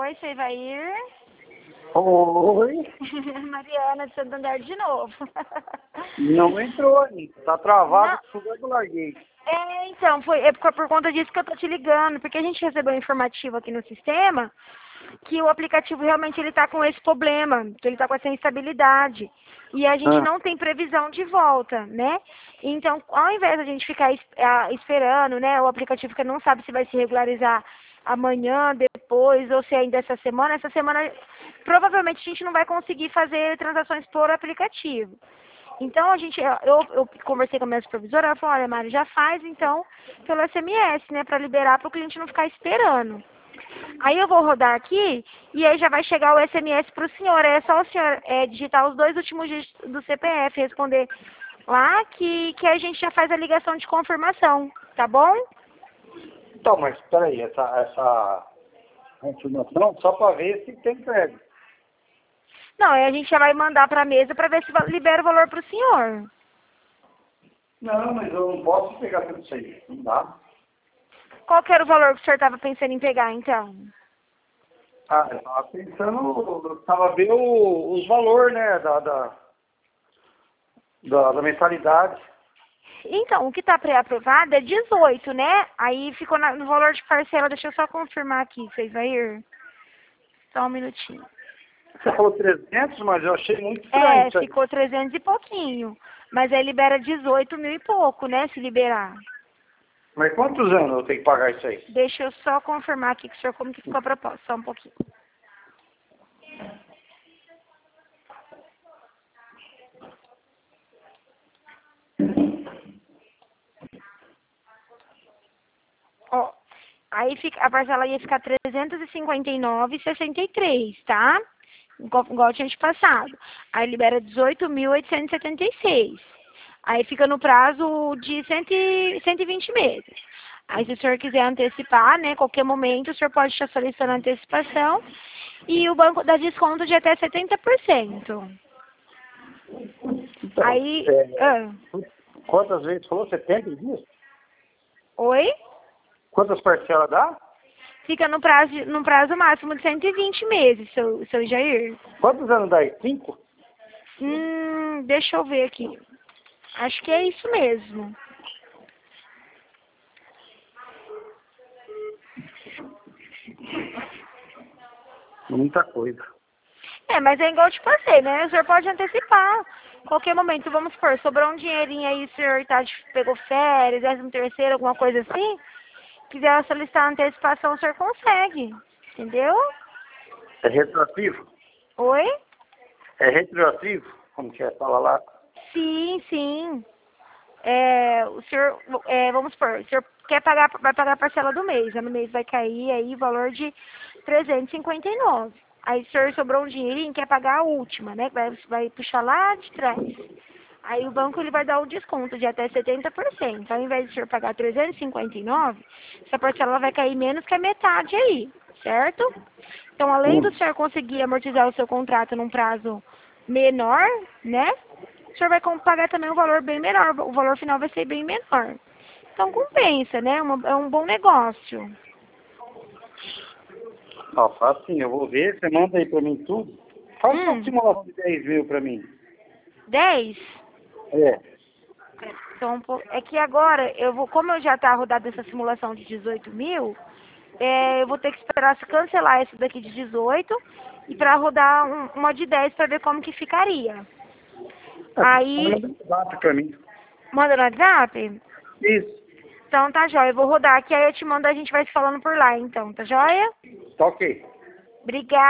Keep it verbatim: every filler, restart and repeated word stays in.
Oi, você vai ir? Oi. Mariana de Santander de novo. Não entrou ainda. Tá travado, Não. tudo eu larguei. É, então, foi é por, por conta disso que eu tô te ligando, porque a gente recebeu um informativo aqui no sistema que o aplicativo realmente ele tá com esse problema, que ele tá com essa instabilidade. E a gente Ah. não tem previsão de volta, né? Então, ao invés da gente ficar es- ah, esperando, né, o aplicativo que não sabe se vai se regularizar amanhã, depois, ou se ainda essa semana, essa semana provavelmente a gente não vai conseguir fazer transações por aplicativo. Então, a gente, eu, eu conversei com a minha supervisora, ela falou, olha, Mari, já faz, então, pelo S M S, né, para liberar, para o cliente não ficar esperando. Aí eu vou rodar aqui, e aí já vai chegar o S M S para o senhor, é só o senhor é, digitar os dois últimos dígitos do C P F, responder lá, que, que a gente já faz a ligação de confirmação, tá bom? Então, mas peraí, essa, essa confirmação só para ver se tem crédito. Não, aí a gente já vai mandar para a mesa para ver se va- libera o valor para o senhor. Não, mas eu não posso pegar tudo isso aí. Não dá. Qual que era o valor que o senhor estava pensando em pegar, então? Ah, eu tava pensando, eu tava vendo o- os valores, né, da, da, da, da mensalidade. Então, o que está pré-aprovado é dezoito, né? Aí ficou na- no valor de parcela, deixa eu só confirmar aqui, vocês vai ir? Só um minutinho. Você falou trezentos, mas eu achei muito estranho É, isso aí. ficou trezentos e pouquinho. Mas aí libera dezoito mil e pouco, né? Se liberar. Mas quantos anos eu tenho que pagar isso aí? Deixa eu só confirmar aqui com o senhor como que ficou a proposta, só um pouquinho. Ó, aí fica, a parcela ia ficar trezentos e cinquenta e nove e sessenta e três, tá? Igual, igual tinha te passado. Aí libera dezoito mil oitocentos e setenta e seis. Aí fica no prazo de cem, e- cento e vinte meses. Aí se o senhor quiser antecipar, né, qualquer momento, o senhor pode estar solicitando antecipação e o banco dá desconto de até setenta por cento. Então, Aí, é, ah, quantas vezes falou? setenta dias? oi? Quantas parcelas dá? Fica no prazo, de- no prazo máximo de cento e vinte meses, seu, seu Jair. Quantos anos dá aí? Cinco? Hum, deixa eu ver aqui. Acho que é isso mesmo. Muita coisa. É, mas é igual eu te passei, né? O senhor pode antecipar. Qualquer momento, vamos supor, sobrou um dinheirinho aí, o senhor tá, de- pegou férias, décimo terceiro, alguma coisa assim. Quiser solicitar antecipação, o senhor consegue. Entendeu? É retroativo? Oi? É retroativo? Como que é? Fala lá. Sim, sim. É, o senhor, é, vamos supor, o senhor quer pagar, vai pagar a parcela do mês, né? No mês vai cair aí o valor de trezentos e cinquenta e nove. Aí o senhor sobrou um dinheirinho, quer pagar a última, né? Vai, vai puxar lá de trás. Aí o banco ele vai dar o desconto de até setenta por cento. Ao invés de o senhor pagar trezentos e cinquenta e nove, essa parcela vai cair menos que a metade aí, certo? Então, além do Hum. senhor conseguir amortizar o seu contrato num prazo menor, né? O senhor vai com- pagar também um valor bem menor, o valor final vai ser bem menor. Então compensa, né? Uma- é um bom negócio. Ó, faz assim, eu vou ver, você manda aí pra mim tudo. Faz uma Hum, simulação de dez mil pra mim. dez? É. Então, um po- é que agora, eu vou, como eu já tá rodada essa simulação de dezoito mil, é, eu vou ter que esperar se cancelar essa daqui de dezoito e para rodar um- uma de dez para ver como que ficaria. Aí, Manda um WhatsApp pra mim. manda no WhatsApp? Isso. Então tá jóia, eu vou rodar aqui, aí eu te mando, a gente vai se falando por lá então, tá jóia? Tá ok. Obrigada.